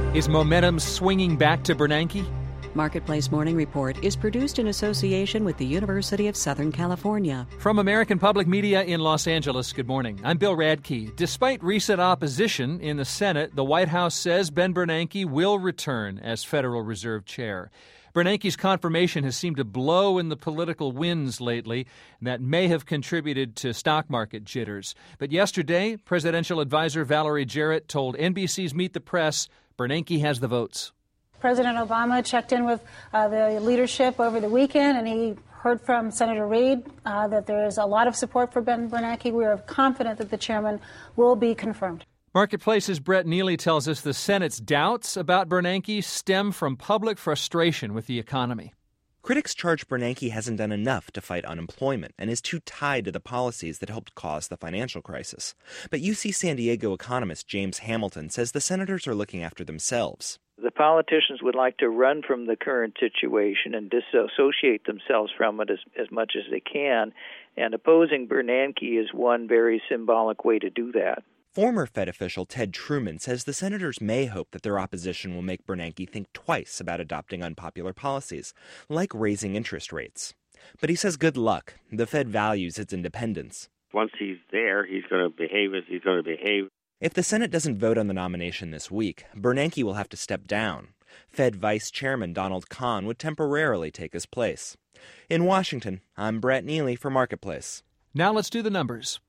Is momentum swinging back to Bernanke? Marketplace Morning Report is produced in association with the University of Southern California. From American Public Media in Los Angeles, good morning. I'm Bill Radke. Despite recent opposition in the Senate, the White House says Ben Bernanke will return as Federal Reserve Chair. Bernanke's confirmation has seemed to blow in the political winds lately, and that may have contributed to stock market jitters. But yesterday, presidential advisor Valerie Jarrett told NBC's Meet the Press Bernanke has the votes. President Obama checked in with the leadership over the weekend, and he heard from Senator Reid that there is a lot of support for Ben Bernanke. We are confident that the chairman will be confirmed. Marketplace's Brett Neely tells us the Senate's doubts about Bernanke stem from public frustration with the economy. Critics charge Bernanke hasn't done enough to fight unemployment and is too tied to the policies that helped cause the financial crisis. But UC San Diego economist James Hamilton says the senators are looking after themselves. The politicians would like to run from the current situation and disassociate themselves from it as much as they can, and opposing Bernanke is one very symbolic way to do that. Former Fed official Ted Truman says the senators may hope that their opposition will make Bernanke think twice about adopting unpopular policies, like raising interest rates. But he says good luck. The Fed values its independence. Once he's there, he's going to behave as he's going to behave. If the Senate doesn't vote on the nomination this week, Bernanke will have to step down. Fed Vice Chairman Donald Kahn would temporarily take his place. In Washington, I'm Brett Neely for Marketplace. Now let's do the numbers.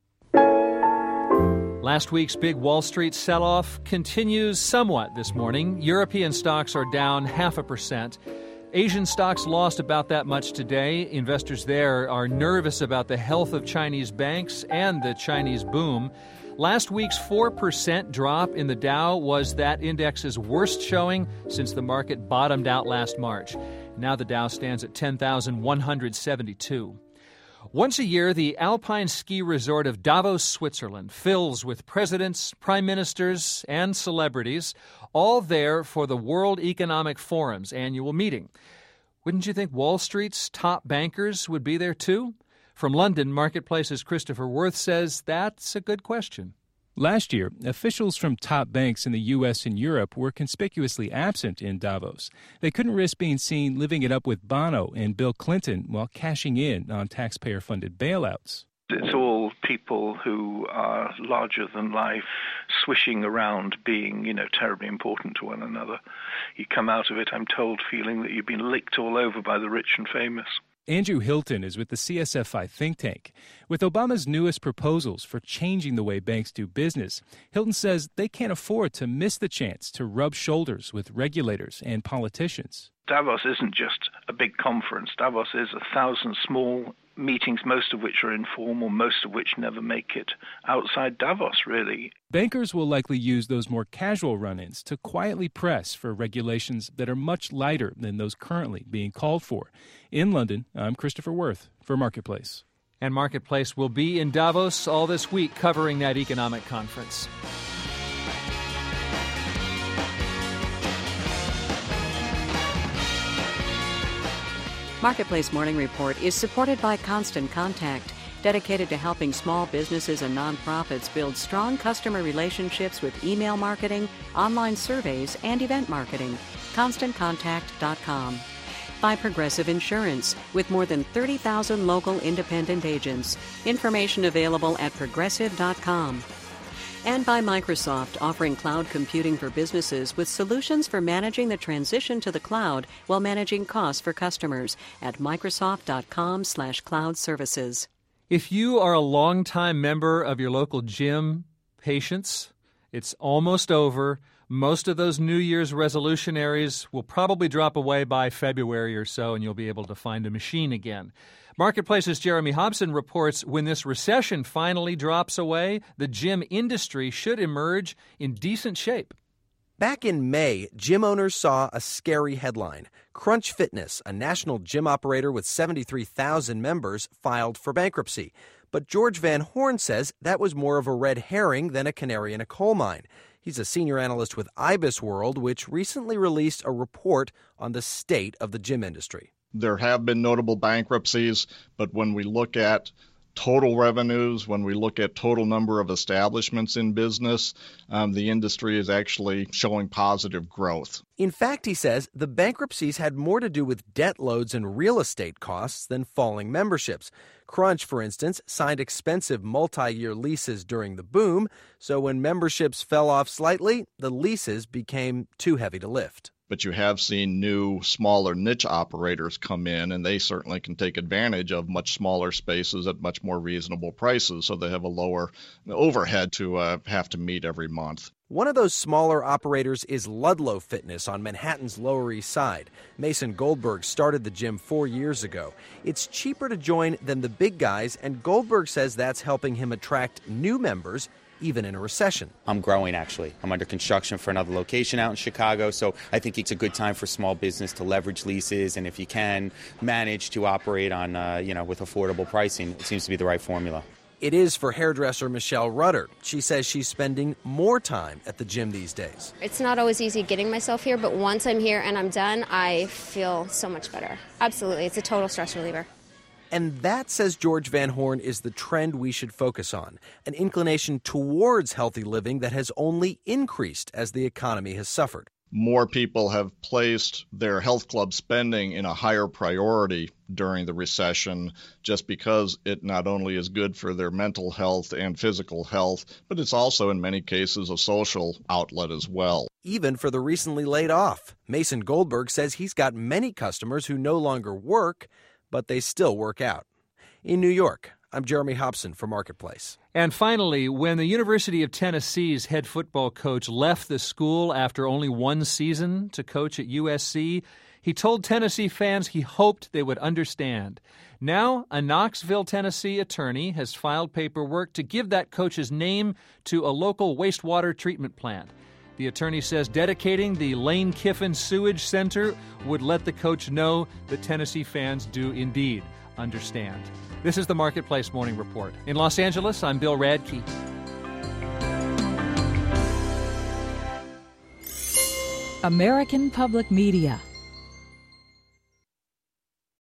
Last week's big Wall Street sell-off continues somewhat this morning. European stocks are down 0.5%. Asian stocks lost about that much today. Investors there are nervous about the health of Chinese banks and the Chinese boom. Last week's 4% drop in the Dow was that index's worst showing since the market bottomed out last March. Now the Dow stands at 10,172. Once a year, the alpine ski resort of Davos, Switzerland, fills with presidents, prime ministers, and celebrities, all there for the World Economic Forum's annual meeting. Wouldn't you think Wall Street's top bankers would be there too? From London, Marketplace's Christopher Worth says that's a good question. Last year, officials from top banks in the U.S. and Europe were conspicuously absent in Davos. They couldn't risk being seen living it up with Bono and Bill Clinton while cashing in on taxpayer-funded bailouts. It's all people who are larger than life, swishing around being, terribly important to one another. You come out of it, I'm told, feeling that you've been licked all over by the rich and famous. Andrew Hilton is with the CSFI think tank. With Obama's newest proposals for changing the way banks do business, Hilton says they can't afford to miss the chance to rub shoulders with regulators and politicians. Davos isn't just a big conference. Davos is 1,000 small meetings, most of which are informal, most of which never make it outside Davos, really. Bankers will likely use those more casual run-ins to quietly press for regulations that are much lighter than those currently being called for. In London, I'm Christopher Worth for Marketplace. And Marketplace will be in Davos all this week covering that economic conference. Marketplace Morning Report is supported by Constant Contact, dedicated to helping small businesses and nonprofits build strong customer relationships with email marketing, online surveys, and event marketing. ConstantContact.com. By Progressive Insurance, with more than 30,000 local independent agents. Information available at Progressive.com. And by Microsoft, offering cloud computing for businesses with solutions for managing the transition to the cloud while managing costs for customers at Microsoft.com/cloud services. If you are a longtime member of your local gym, patience, it's almost over. Most of those New Year's resolutionaries will probably drop away by February or so, and you'll be able to find a machine again. Marketplace's Jeremy Hobson reports when this recession finally drops away, the gym industry should emerge in decent shape. Back in May, gym owners saw a scary headline. Crunch Fitness, a national gym operator with 73,000 members, filed for bankruptcy. But George Van Horn says that was more of a red herring than a canary in a coal mine. He's a senior analyst with Ibis World, which recently released a report on the state of the gym industry. There have been notable bankruptcies, but when we look at total revenues, when we look at total number of establishments in business, the industry is actually showing positive growth. In fact, he says, the bankruptcies had more to do with debt loads and real estate costs than falling memberships. Crunch, for instance, signed expensive multi-year leases during the boom, so when memberships fell off slightly, the leases became too heavy to lift. But you have seen new, smaller niche operators come in, and they certainly can take advantage of much smaller spaces at much more reasonable prices, so they have a lower overhead to have to meet every month. One of those smaller operators is Ludlow Fitness on Manhattan's Lower East Side. Mason Goldberg started the gym 4 years ago. It's cheaper to join than the big guys, and Goldberg says that's helping him attract new members, even in a recession. I'm growing, actually. I'm under construction for another location out in Chicago, so I think it's a good time for small business to leverage leases, and if you can manage to operate on, with affordable pricing, it seems to be the right formula. It is for hairdresser Michelle Rudder. She says she's spending more time at the gym these days. It's not always easy getting myself here, but once I'm here and I'm done, I feel so much better. Absolutely. It's a total stress reliever. And that, says George Van Horn, is the trend we should focus on, an inclination towards healthy living that has only increased as the economy has suffered. More people have placed their health club spending in a higher priority during the recession, just because it not only is good for their mental health and physical health, but it's also in many cases a social outlet as well. Even for the recently laid off. Mason Goldberg says he's got many customers who no longer work, but they still work out. In New York, I'm Jeremy Hobson for Marketplace. And finally, when the University of Tennessee's head football coach left the school after only one season to coach at USC, he told Tennessee fans he hoped they would understand. Now, a Knoxville, Tennessee attorney has filed paperwork to give that coach's name to a local wastewater treatment plant. The attorney says dedicating the Lane Kiffin Sewage Center would let the coach know that Tennessee fans do indeed understand. This is the Marketplace Morning Report. In Los Angeles, I'm Bill Radke. American Public Media